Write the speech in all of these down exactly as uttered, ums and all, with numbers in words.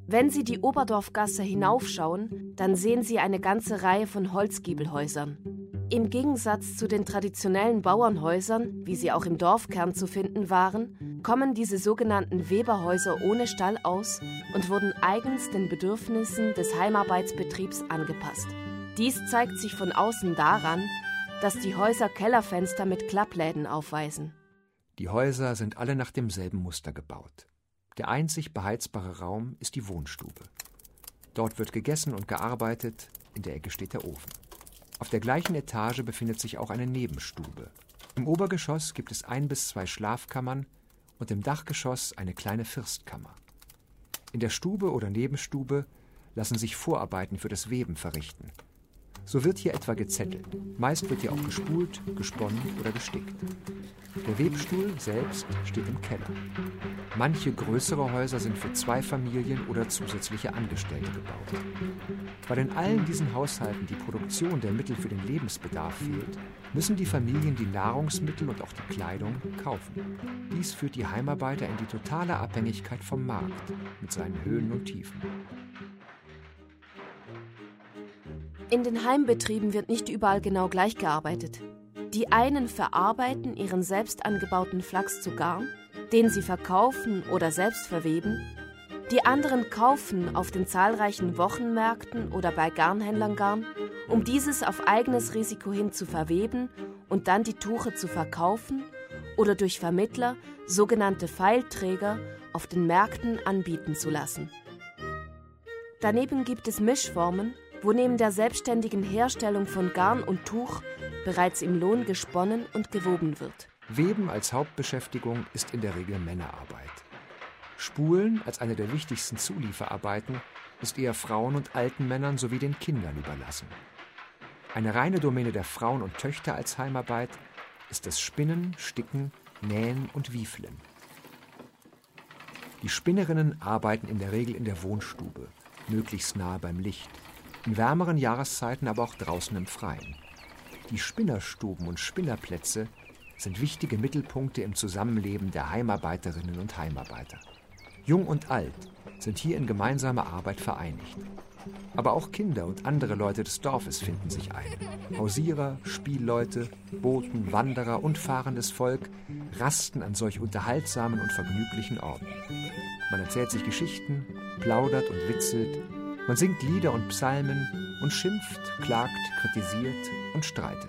Wenn Sie die Oberdorfgasse hinaufschauen, dann sehen Sie eine ganze Reihe von Holzgiebelhäusern. Im Gegensatz zu den traditionellen Bauernhäusern, wie sie auch im Dorfkern zu finden waren, kommen diese sogenannten Weberhäuser ohne Stall aus und wurden eigens den Bedürfnissen des Heimarbeitsbetriebs angepasst. Dies zeigt sich von außen daran, dass die Häuser Kellerfenster mit Klappläden aufweisen. Die Häuser sind alle nach demselben Muster gebaut. Der einzig beheizbare Raum ist die Wohnstube. Dort wird gegessen und gearbeitet, in der Ecke steht der Ofen. Auf der gleichen Etage befindet sich auch eine Nebenstube. Im Obergeschoss gibt es ein bis zwei Schlafkammern und im Dachgeschoss eine kleine Firstkammer. In der Stube oder Nebenstube lassen sich Vorarbeiten für das Weben verrichten. So wird hier etwa gezettelt. Meist wird hier auch gespult, gesponnen oder gestickt. Der Webstuhl selbst steht im Keller. Manche größere Häuser sind für zwei Familien oder zusätzliche Angestellte gebaut. Weil in allen diesen Haushalten die Produktion der Mittel für den Lebensbedarf fehlt, müssen die Familien die Nahrungsmittel und auch die Kleidung kaufen. Dies führt die Heimarbeiter in die totale Abhängigkeit vom Markt mit seinen Höhen und Tiefen. In den Heimbetrieben wird nicht überall genau gleich gearbeitet. Die einen verarbeiten ihren selbst angebauten Flachs zu Garn, den sie verkaufen oder selbst verweben. Die anderen kaufen auf den zahlreichen Wochenmärkten oder bei Garnhändlern Garn, um dieses auf eigenes Risiko hin zu verweben und dann die Tuche zu verkaufen oder durch Vermittler, sogenannte Pfeilträger, auf den Märkten anbieten zu lassen. Daneben gibt es Mischformen, wo neben der selbstständigen Herstellung von Garn und Tuch bereits im Lohn gesponnen und gewoben wird. Weben als Hauptbeschäftigung ist in der Regel Männerarbeit. Spulen als eine der wichtigsten Zulieferarbeiten ist eher Frauen und alten Männern sowie den Kindern überlassen. Eine reine Domäne der Frauen und Töchter als Heimarbeit ist das Spinnen, Sticken, Nähen und Wiefeln. Die Spinnerinnen arbeiten in der Regel in der Wohnstube, möglichst nahe beim Licht. In wärmeren Jahreszeiten aber auch draußen im Freien. Die Spinnerstuben und Spinnerplätze sind wichtige Mittelpunkte im Zusammenleben der Heimarbeiterinnen und Heimarbeiter. Jung und alt sind hier in gemeinsamer Arbeit vereinigt. Aber auch Kinder und andere Leute des Dorfes finden sich ein. Hausierer, Spielleute, Boten, Wanderer und fahrendes Volk rasten an solch unterhaltsamen und vergnüglichen Orten. Man erzählt sich Geschichten, plaudert und witzelt. Man singt Lieder und Psalmen und schimpft, klagt, kritisiert und streitet.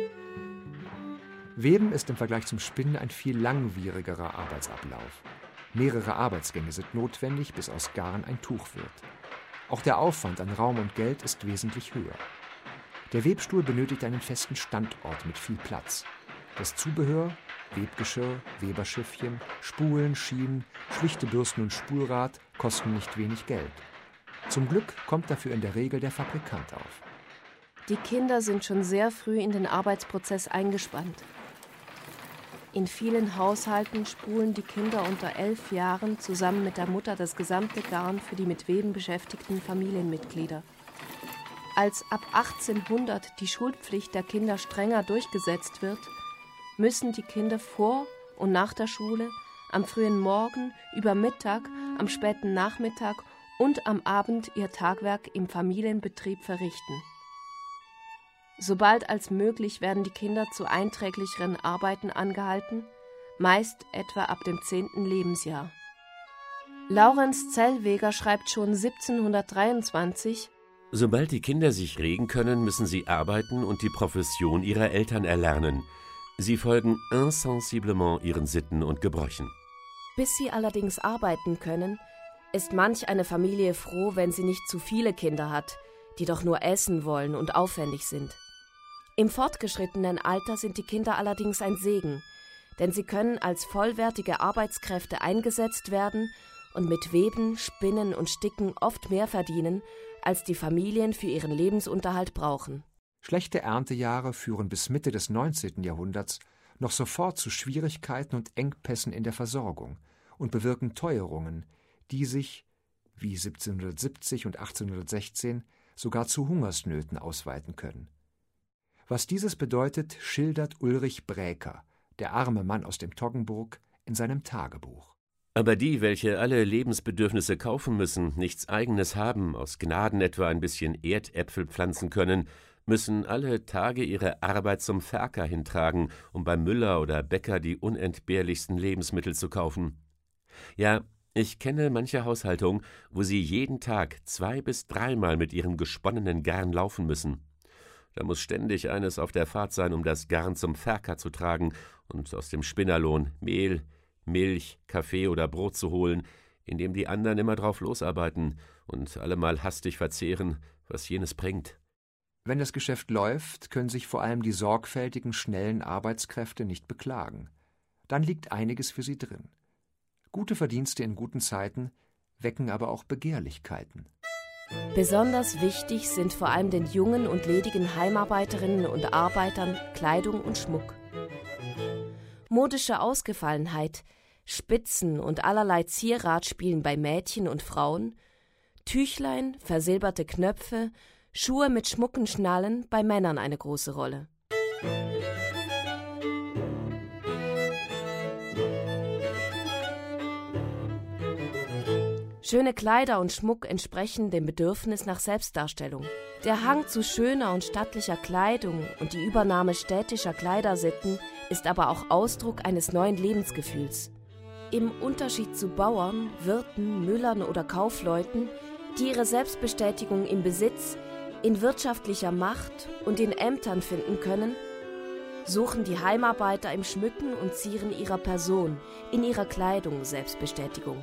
Weben ist im Vergleich zum Spinnen ein viel langwierigerer Arbeitsablauf. Mehrere Arbeitsgänge sind notwendig, bis aus Garn ein Tuch wird. Auch der Aufwand an Raum und Geld ist wesentlich höher. Der Webstuhl benötigt einen festen Standort mit viel Platz. Das Zubehör, Webgeschirr, Weberschiffchen, Spulen, Schienen, schlichte Bürsten und Spulrad kosten nicht wenig Geld. Zum Glück kommt dafür in der Regel der Fabrikant auf. Die Kinder sind schon sehr früh in den Arbeitsprozess eingespannt. In vielen Haushalten spulen die Kinder unter elf Jahren zusammen mit der Mutter das gesamte Garn für die mit Weben beschäftigten Familienmitglieder. Als ab achtzehnhundert die Schulpflicht der Kinder strenger durchgesetzt wird, müssen die Kinder vor und nach der Schule, am frühen Morgen, über Mittag, am späten Nachmittag und am Abend ihr Tagwerk im Familienbetrieb verrichten. Sobald als möglich werden die Kinder zu einträglicheren Arbeiten angehalten, meist etwa ab dem zehnten Lebensjahr. Laurenz Zellweger schreibt schon siebzehnhundertdreiundzwanzig: Sobald die Kinder sich regen können, müssen sie arbeiten und die Profession ihrer Eltern erlernen. Sie folgen insensiblement ihren Sitten und Gebräuchen. Bis sie allerdings arbeiten können, ist manch eine Familie froh, wenn sie nicht zu viele Kinder hat, die doch nur essen wollen und aufwendig sind. Im fortgeschrittenen Alter sind die Kinder allerdings ein Segen, denn sie können als vollwertige Arbeitskräfte eingesetzt werden und mit Weben, Spinnen und Sticken oft mehr verdienen, als die Familien für ihren Lebensunterhalt brauchen. Schlechte Erntejahre führen bis Mitte des neunzehnten Jahrhunderts noch sofort zu Schwierigkeiten und Engpässen in der Versorgung und bewirken Teuerungen, die sich, wie siebzehnhundertsiebzig und achtzehnhundertsechzehn, sogar zu Hungersnöten ausweiten können. Was dieses bedeutet, schildert Ulrich Bräker, der arme Mann aus dem Toggenburg, in seinem Tagebuch. Aber die, welche alle Lebensbedürfnisse kaufen müssen, nichts Eigenes haben, aus Gnaden etwa ein bisschen Erdäpfel pflanzen können, müssen alle Tage ihre Arbeit zum Ferker hintragen, um beim Müller oder Bäcker die unentbehrlichsten Lebensmittel zu kaufen. Ja, ich kenne manche Haushaltung, wo sie jeden Tag zwei- bis dreimal mit ihrem gesponnenen Garn laufen müssen. Da muss ständig eines auf der Fahrt sein, um das Garn zum Ferker zu tragen und aus dem Spinnerlohn Mehl, Milch, Kaffee oder Brot zu holen, indem die anderen immer drauf losarbeiten und allemal hastig verzehren, was jenes bringt. Wenn das Geschäft läuft, können sich vor allem die sorgfältigen, schnellen Arbeitskräfte nicht beklagen. Dann liegt einiges für sie drin. Gute Verdienste in guten Zeiten wecken aber auch Begehrlichkeiten. Besonders wichtig sind vor allem den jungen und ledigen Heimarbeiterinnen und Arbeitern Kleidung und Schmuck. Modische Ausgefallenheit, Spitzen und allerlei Zierat spielen bei Mädchen und Frauen, Tüchlein, versilberte Knöpfe, Schuhe mit schmucken Schnallen bei Männern eine große Rolle. Schöne Kleider und Schmuck entsprechen dem Bedürfnis nach Selbstdarstellung. Der Hang zu schöner und stattlicher Kleidung und die Übernahme städtischer Kleidersitten ist aber auch Ausdruck eines neuen Lebensgefühls. Im Unterschied zu Bauern, Wirten, Müllern oder Kaufleuten, die ihre Selbstbestätigung im Besitz, in wirtschaftlicher Macht und in Ämtern finden können, suchen die Heimarbeiter im Schmücken und Zieren ihrer Person, in ihrer Kleidung Selbstbestätigung.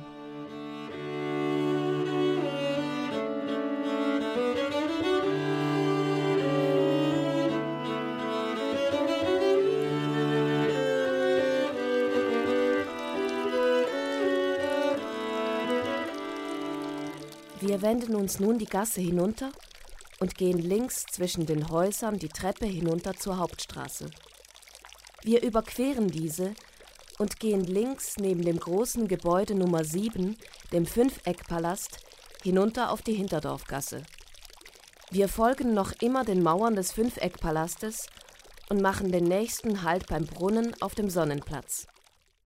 Wir wenden uns nun die Gasse hinunter und gehen links zwischen den Häusern die Treppe hinunter zur Hauptstraße. Wir überqueren diese und gehen links neben dem großen Gebäude Nummer sieben, dem Fünfeckpalast, hinunter auf die Hinterdorfgasse. Wir folgen noch immer den Mauern des Fünfeckpalastes und machen den nächsten Halt beim Brunnen auf dem Sonnenplatz.